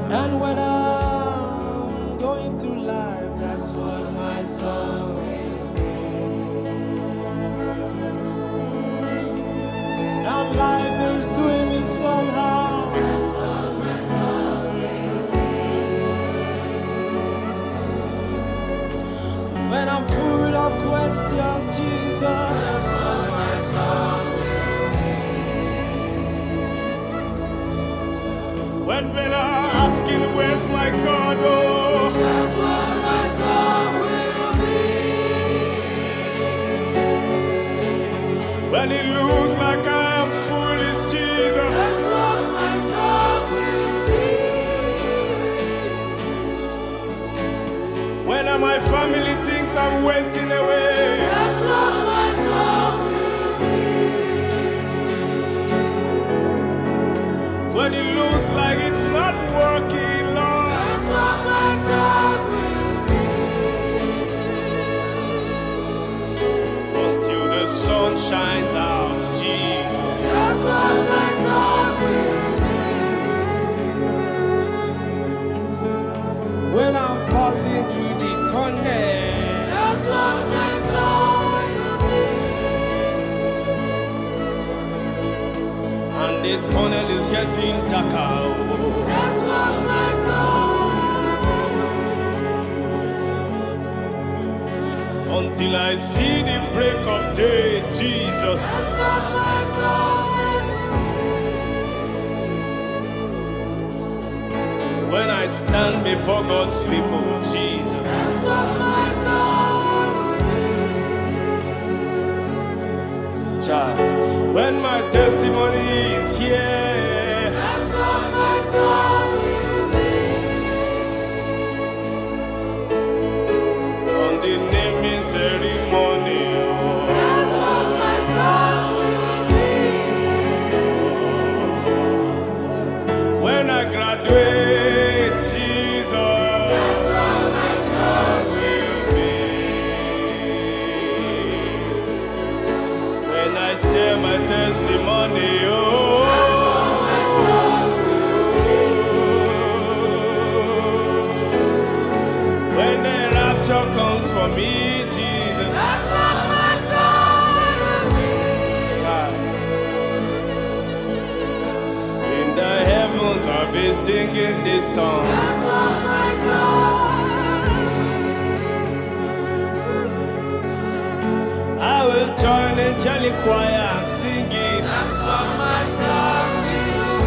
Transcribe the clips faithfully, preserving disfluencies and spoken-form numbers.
And when I'm going through life, that's what my song will be. Now life is doing me somehow. That's what my song will be. When I'm full of questions, Jesus, that's what my song will be. When men are asking, where's my God? Oh, that's what my song will be. When it looks like I am foolish, Jesus, that's what my song will be. When my family thinks I'm wasting away, that's what my song will be. When it looks like it's not working, Lord, that's what my song will be. Until the sun shines out, Jesus, that's what my song will be. When I'm passing through the tunnel, that's what my song will be. And the tunnel is getting darker, that's what my song will be. Until I see the break of day, Jesus, that's what my song will be. When I stand before God's people, Jesus, that's what my song will be. Child, when my testimony is here, that's what my song will be. On the naming ceremony, oh, that's what my song will be. When I graduate, Jesus, that's what my song will be. When I share my testimony, oh, that's what my song will be. When the rapture comes for me, Jesus, that's what my song will be. In the heavens I'll be singing this song, that's what my song will be. I will join angelic choir and sing it, that's what my song will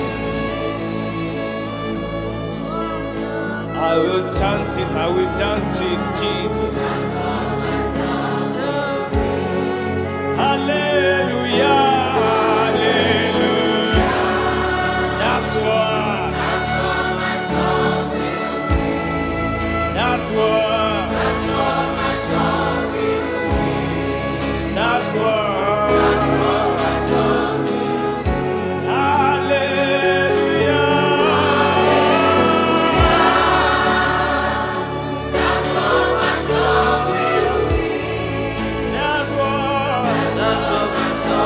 be. I will chant it, I will dance it, Jesus, that's what my song will be. Hallelujah, hallelujah. That's what, that's what my song will be. That's what, that's what my song will be. That's what, that's what my song will be. Hallelujah. That's what my song will be. That's what, that's what my song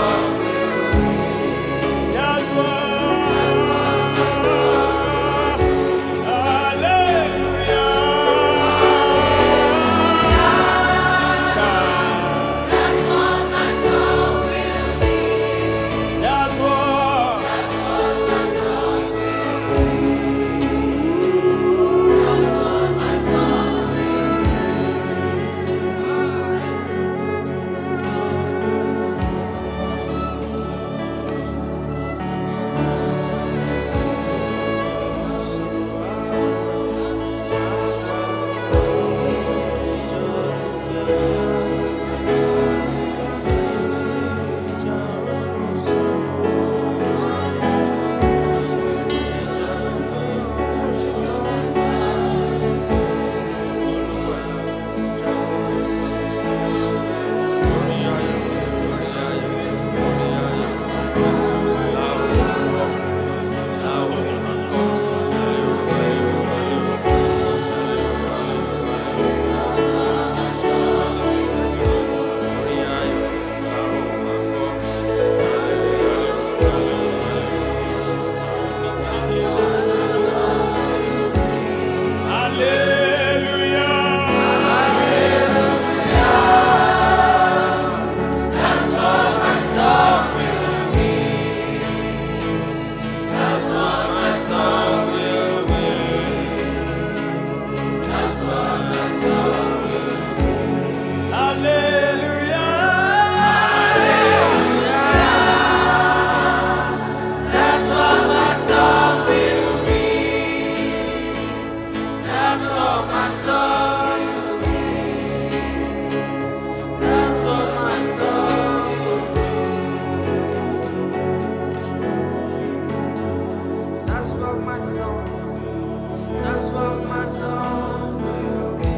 That's what my song will be.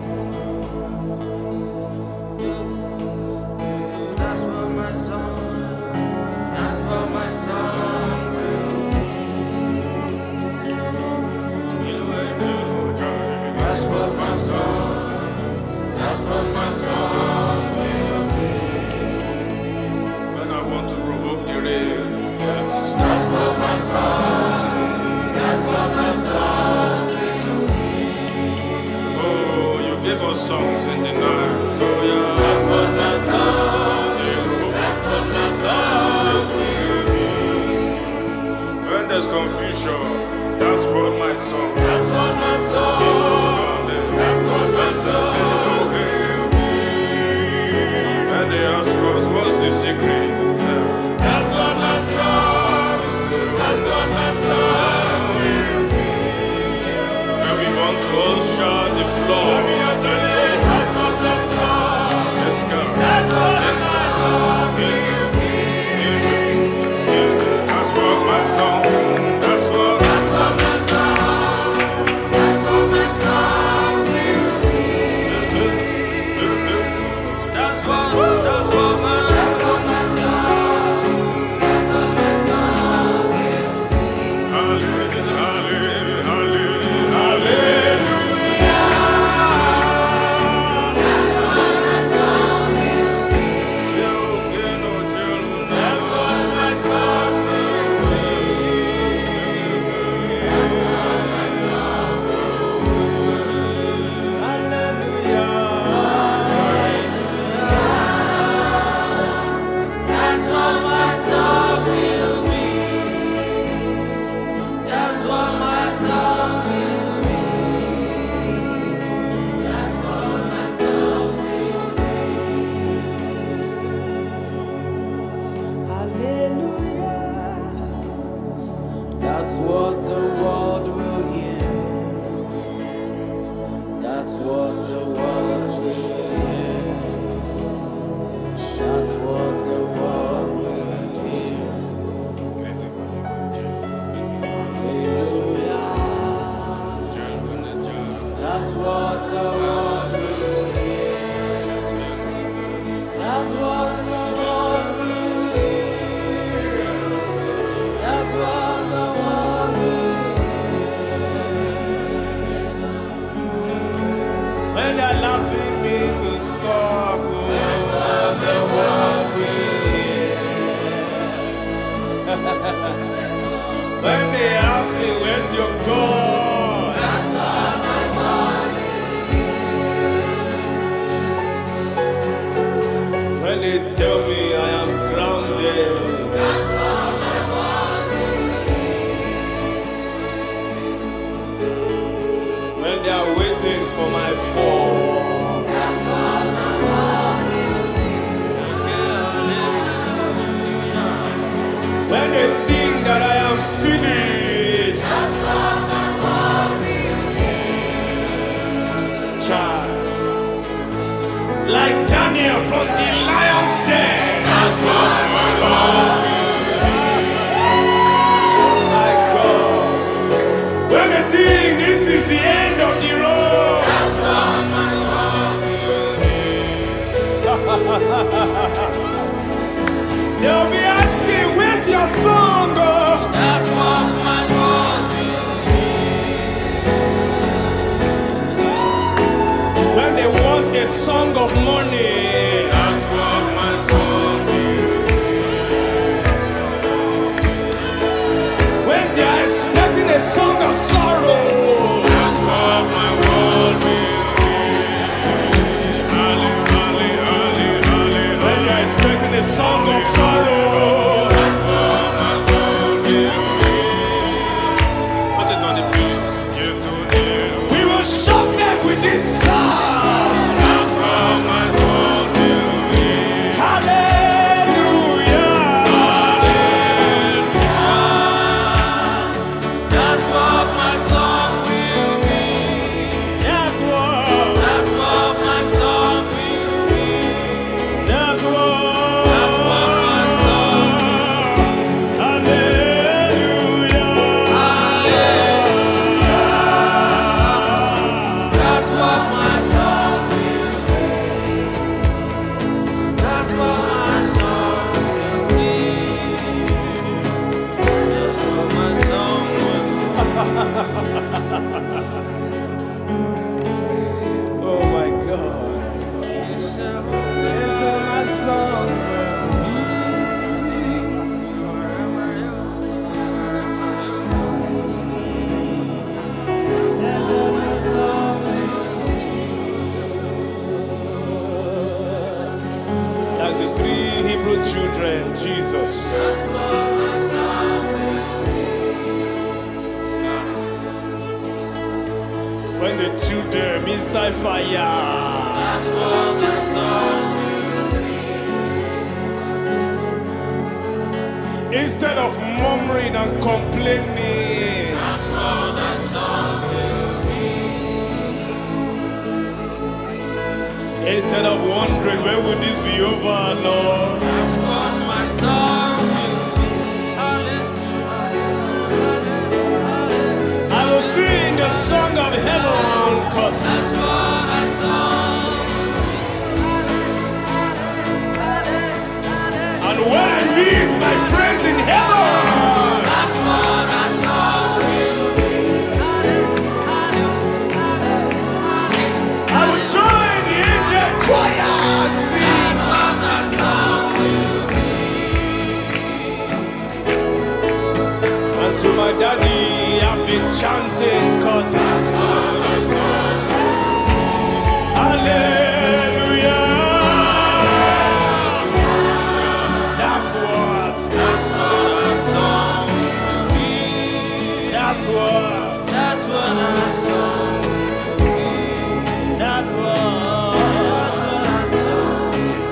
That's what my song. That's what my song will be. That's what my song. That's what my song will be. When I want to provoke the rain. Yes. That's what my song. That's what my song will be. Oh, you gave us songs in the night. Oh yeah. That's what my song will be. That's what my song will be. When there's confusion, that's what my song. That's what my song. That's what my song will be. When they ask us what's the secret, That's what my song. That's what my song will be. when we want to all shout the floor. That's what my song. Yes, God. That's what my song will be. That's what my song. That's what. That's what my song. That's what my song will be. That's what. That's what my. That's what my song. That's what my song will be. Hallelujah, hallelujah, hallelujah. That's what my song will be. That's what my song will be. That's what my song will be. That's what my song will be. Hallelujah. That's what the world will hear. That's what the world will hear. That's what the world will hear. Hallelujah. That's what the world will hear. That's what the world will hear. That's what the world will hear. When they're laughing me to stop, oh, that's what the world will hear. When they ask me, where's your God? That's what my God will. When they tell me I am grounded, that's what my God will. When they are waiting for my fall, that's what my God will. When they think that I am finished, that's what my God will. Child, like Daniel from the lion's den, that's what my Lord will. My God, when they think this is the end of the road, that's what my Lord will. They'll be asking, where's your song? Oh? That's what my God will. When they want a song of money, that's what my song will. When they are expecting a song of sorrow, that's what my God will. When they are expecting a song of sorrow, that's what my God will. Put it on the place. We will shock them with this song. That's what my song will be. Hallelujah. That's what my song will be. That's what. That's what my song will be. That's what. That's what my song. Hallelujah. Hallelujah. Oh my God. This is my song for me. This is my song. Like the three Hebrew children, Jesus. When they threw them inside fire, that's what my song will be. Instead of murmuring and complaining, that's what my song will be. Instead of wondering when would this be over, Lord, that's what my song will be. I will sing the song of heaven, cause that's what I song. And when I meet my friends in heaven, that's what I song will be. I will join the angel choir, sing what my song will be. And to my daddy I've been chanting, cause that's what I song. Hallelujah. That's what, that's what I song will be. That's what, that's what I song will be. That's what, that's what I song.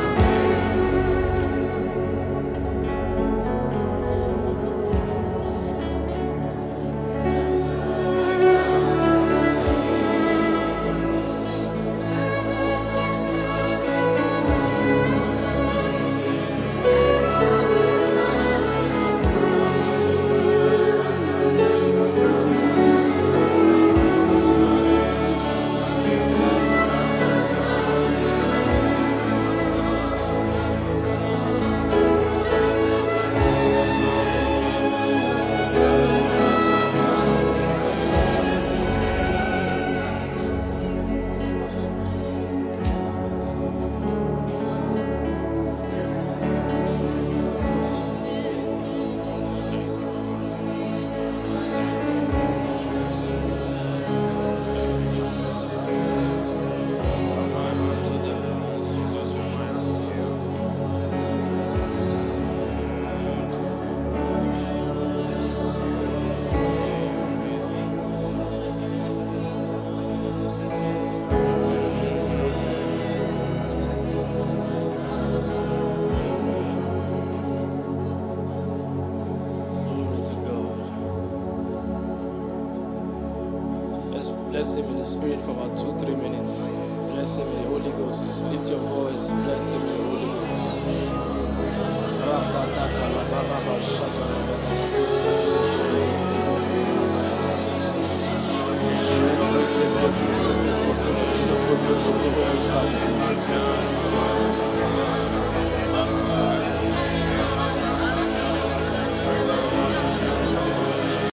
Bless him in the spirit for about two, three minutes. Bless him in the Holy Ghost. Lift your voice. Bless him in the Holy Ghost.